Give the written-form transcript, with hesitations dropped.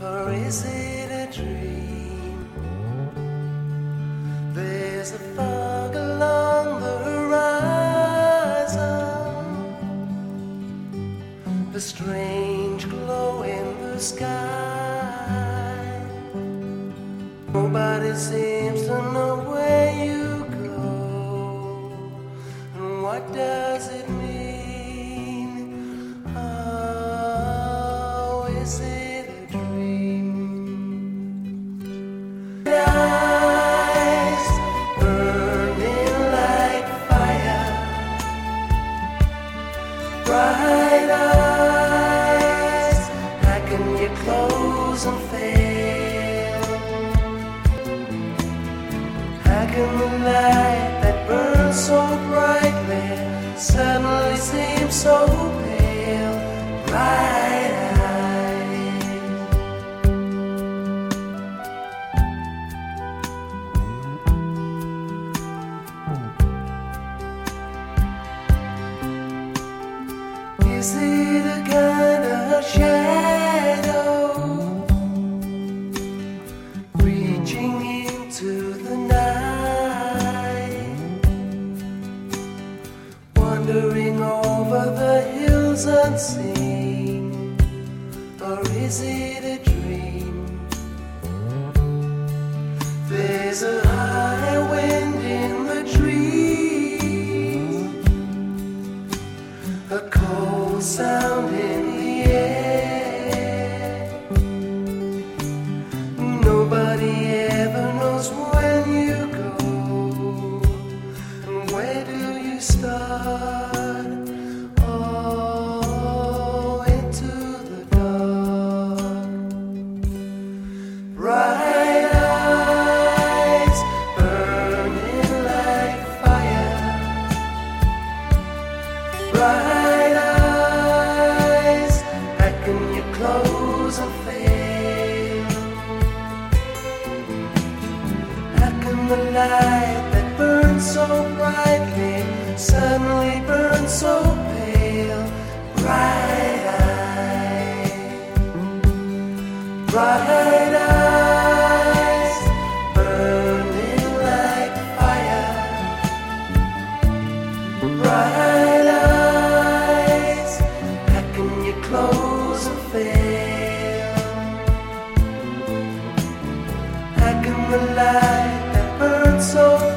or is it a dream? There's a fog along the horizon, a strange glow in the sky. Nobody seems to know where you go, and what does it mean? Oh, is it a dream? Eyes burning like fire, bright eyes, how can you close and fail? How can the light that burns so brightly suddenly seem so pale? Bright eyes. Is it a kind of shadow reaching into the night, wandering over the hills unseen, or is it a dream? There's a high wind in the trees, a cold sound in the air. Nobody ever knows when you go, and where do you start? Oh, into the dark. Bright eyes burning like fire, bright eyes, how can you close and fail? How can the light that burns so brightly suddenly burn so pale? Bright eyes, bright eyes, burning like fire, bright eyes, how can you close and fail? How can the light that burns so